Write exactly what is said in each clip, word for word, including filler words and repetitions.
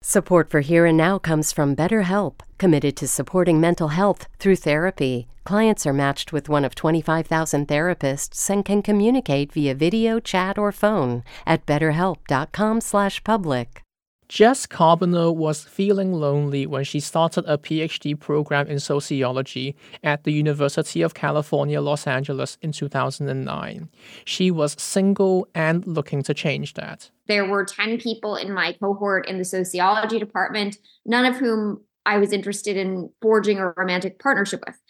Support for Here and Now comes from BetterHelp, committed to supporting mental health through therapy. Clients are matched with one of twenty-five thousand therapists and can communicate via video, chat, or phone at betterhelp.com slash public. Jess Carbonell was feeling lonely when she started a PhD program in sociology at the University of California, Los Angeles in two thousand nine. She was single and looking to change that. There were ten people in my cohort in the sociology department, none of whom I was interested in forging a romantic partnership with.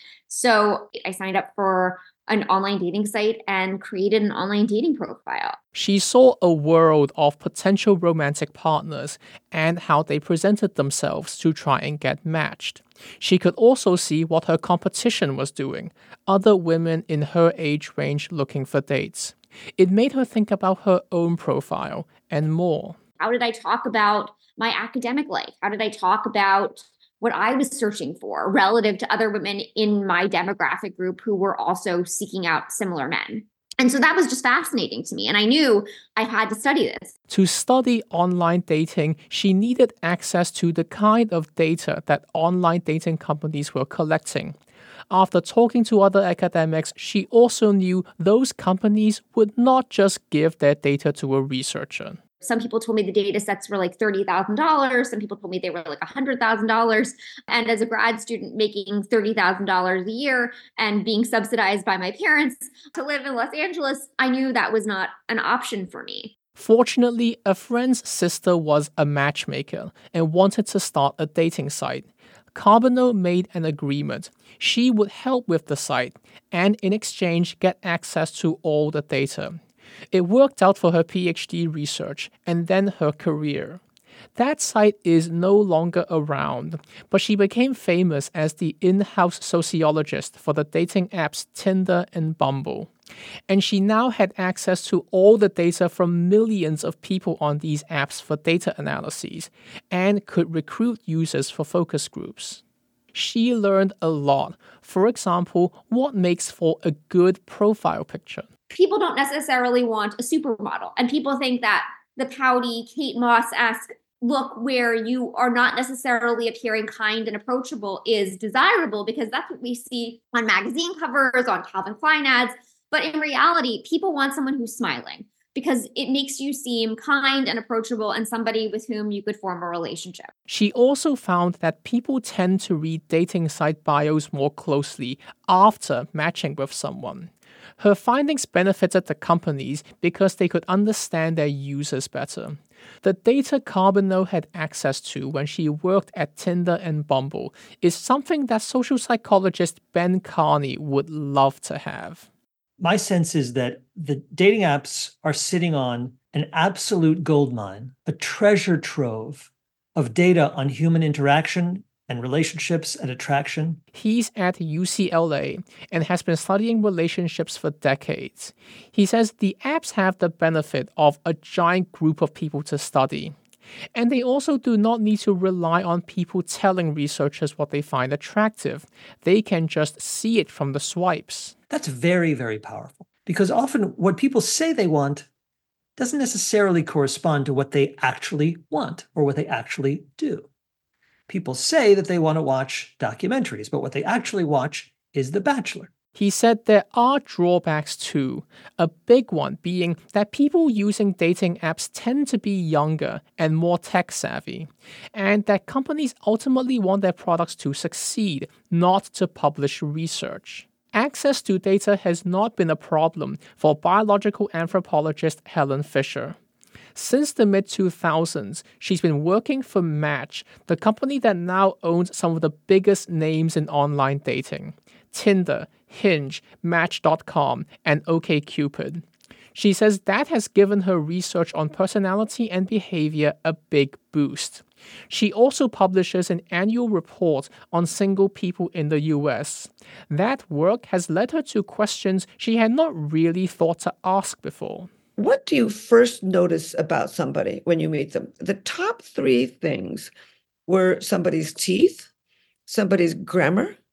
So I signed up for an online dating site and created an online dating profile. She saw a world of potential romantic partners and how they presented themselves to try and get matched. She could also see what her competition was doing, other women in her age range looking for dates. It made her think about her own profile and more. How did I talk about my academic life? How did I talk about what I was searching for relative to other women in my demographic group who were also seeking out similar men? And so that was just fascinating to me. And I knew I had to study this. To study online dating, she needed access to the kind of data that online dating companies were collecting. After talking to other academics, she also knew those companies would not just give their data to a researcher. Some people told me the data sets were like thirty thousand dollars. Some people told me they were like one hundred thousand dollars. And as a grad student making thirty thousand dollars a year and being subsidized by my parents to live in Los Angeles, I knew that was not an option for me. Fortunately, a friend's sister was a matchmaker and wanted to start a dating site. Carbonell made an agreement. She would help with the site and in exchange get access to all the data. It worked out for her PhD research and then her career. That site is no longer around, but she became famous as the in-house sociologist for the dating apps Tinder and Bumble. And she now had access to all the data from millions of people on these apps for data analyses and could recruit users for focus groups. She learned a lot. For example, what makes for a good profile picture. People don't necessarily want a supermodel. And people think that the pouty, Kate Moss-esque look where you are not necessarily appearing kind and approachable is desirable because that's what we see on magazine covers, on Calvin Klein ads. But in reality, people want someone who's smiling because it makes you seem kind and approachable and somebody with whom you could form a relationship. She also found that people tend to read dating site bios more closely after matching with someone. Her findings benefited the companies because they could understand their users better. The data Carbonell had access to when she worked at Tinder and Bumble is something that social psychologist Ben Carney would love to have. My sense is that the dating apps are sitting on an absolute goldmine, a treasure trove of data on human interaction and relationships and attraction. He's at U C L A and has been studying relationships for decades. He says the apps have the benefit of a giant group of people to study. And they also do not need to rely on people telling researchers what they find attractive. They can just see it from the swipes. That's very, very powerful because often what people say they want doesn't necessarily correspond to what they actually want or what they actually do. People say that they want to watch documentaries, but what they actually watch is The Bachelor. He said there are drawbacks too, a big one being that people using dating apps tend to be younger and more tech-savvy, and that companies ultimately want their products to succeed, not to publish research. Access to data has not been a problem for biological anthropologist Helen Fisher. Since the mid two thousands, she's been working for Match, the company that now owns some of the biggest names in online dating: Tinder, Hinge, Match dot com, and OkCupid. She says that has given her research on personality and behavior a big boost. She also publishes an annual report on single people in the U S. That work has led her to questions she had not really thought to ask before. What do you first notice about somebody when you meet them? The top three things were somebody's teeth, somebody's grammar,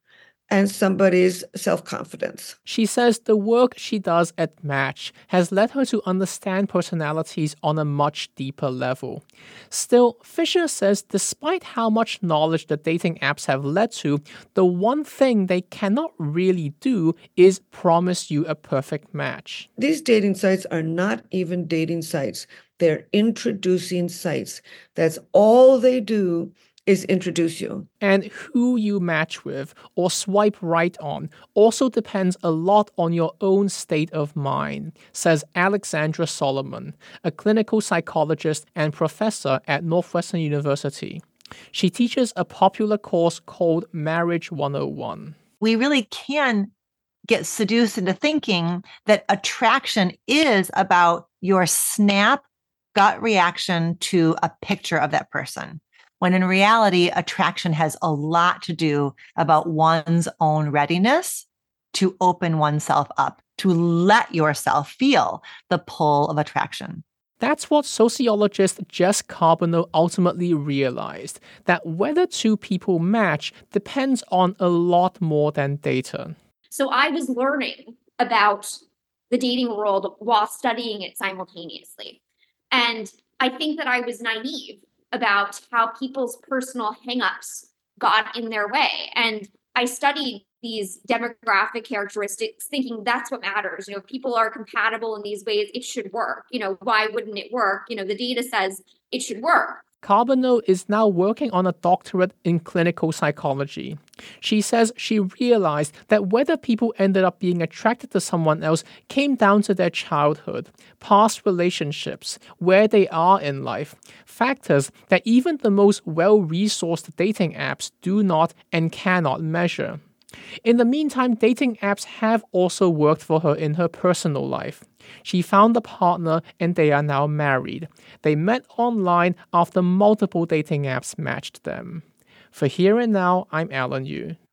and somebody's self-confidence. She says the work she does at Match has led her to understand personalities on a much deeper level. Still, Fisher says despite how much knowledge the dating apps have led to, the one thing they cannot really do is promise you a perfect match. These dating sites are not even dating sites. They're introducing sites. That's all they do is introduce you. And who you match with or swipe right on also depends a lot on your own state of mind, says Alexandra Solomon, a clinical psychologist and professor at Northwestern University. She teaches a popular course called Marriage one oh one. We really can get seduced into thinking that attraction is about your snap gut reaction to a picture of that person, when in reality, attraction has a lot to do about one's own readiness to open oneself up, to let yourself feel the pull of attraction. That's what sociologist Jess Carbonell ultimately realized, that whether two people match depends on a lot more than data. So I was learning about the dating world while studying it simultaneously. And I think that I was naive about how people's personal hangups got in their way. And I studied these demographic characteristics thinking that's what matters. You know, if people are compatible in these ways, it should work. You know, why wouldn't it work? You know, the data says it should work. Carbonell is now working on a doctorate in clinical psychology. She says she realized that whether people ended up being attracted to someone else came down to their childhood, past relationships, where they are in life, factors that even the most well-resourced dating apps do not and cannot measure. In the meantime, dating apps have also worked for her in her personal life. She found a partner and they are now married. They met online after multiple dating apps matched them. For Here and Now, I'm Alan Yu.